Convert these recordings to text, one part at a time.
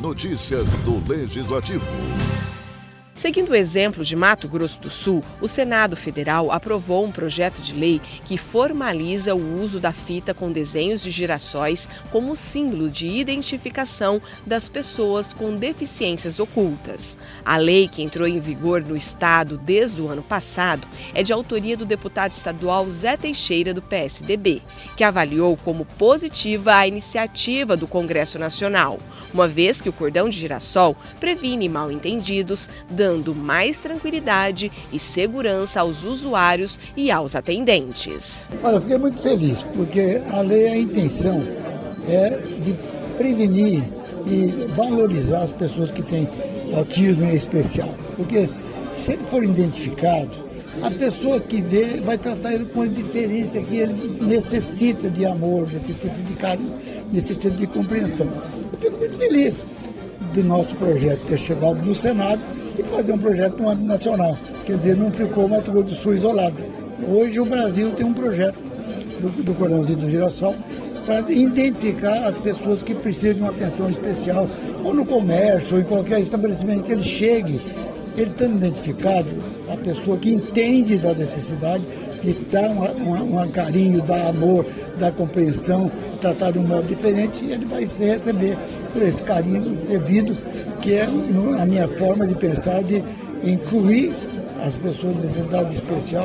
Notícias do Legislativo. Seguindo o exemplo de Mato Grosso do Sul, o Senado Federal aprovou um projeto de lei que formaliza o uso da fita com desenhos de girassóis como símbolo de identificação das pessoas com deficiências ocultas. A lei, que entrou em vigor no estado desde o ano passado, é de autoria do deputado estadual Zé Teixeira, do PSDB, que avaliou como positiva a iniciativa do Congresso Nacional, uma vez que o cordão de girassol previne mal-entendidos, dando mais tranquilidade e segurança aos usuários e aos atendentes. Olha, eu fiquei muito feliz, porque a lei, a intenção é de prevenir e valorizar as pessoas que têm autismo em especial. Porque se ele for identificado, a pessoa que vê vai tratar ele com a diferença que ele necessita de amor, necessita de carinho, necessita de compreensão. Eu fico muito feliz do nosso projeto ter chegado no Senado e fazer um projeto no âmbito nacional. Quer dizer, não ficou o Mato Grosso do Sul isolado. Hoje o Brasil tem um projeto do cordãozinho do girassol para identificar as pessoas que precisam de uma atenção especial, ou no comércio, ou em qualquer estabelecimento que ele chegue, ele estando identificado, a pessoa que entende da necessidade de dar um carinho, dar amor, dar compreensão, tratar de um modo diferente, e ele vai se receber por esse carinho devido, que é a minha forma de pensar, de incluir as pessoas de necessidade especial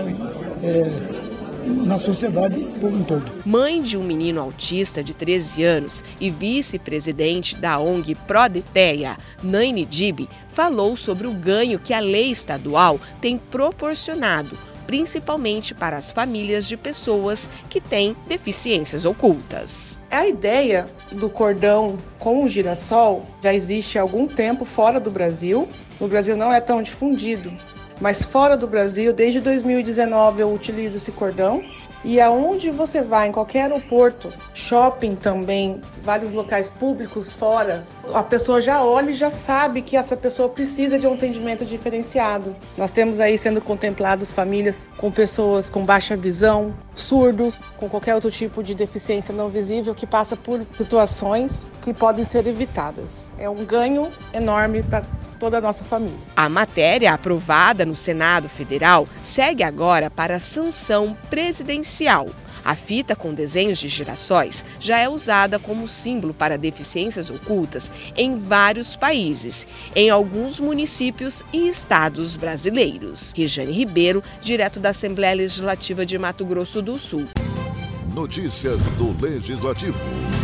na sociedade como um todo. Mãe de um menino autista de 13 anos e vice-presidente da ONG Prodeteia, Naine Dibi, falou sobre o ganho que a lei estadual tem proporcionado, principalmente para as famílias de pessoas que têm deficiências ocultas. A ideia do cordão com o girassol já existe há algum tempo fora do Brasil. No Brasil não é tão difundido, mas fora do Brasil, desde 2019 eu utilizo esse cordão. E aonde você vai, em qualquer aeroporto, shopping também, vários locais públicos fora, a pessoa já olha e já sabe que essa pessoa precisa de um atendimento diferenciado. Nós temos aí sendo contemplados famílias com pessoas com baixa visão, surdos, com qualquer outro tipo de deficiência não visível que passa por situações que podem ser evitadas. É um ganho enorme para toda a nossa família. A matéria aprovada no Senado Federal segue agora para a sanção presidencial. A fita com desenhos de girassóis já é usada como símbolo para deficiências ocultas em vários países, em alguns municípios e estados brasileiros. Rejane Ribeiro, direto da Assembleia Legislativa de Mato Grosso do Sul. Notícias do Legislativo.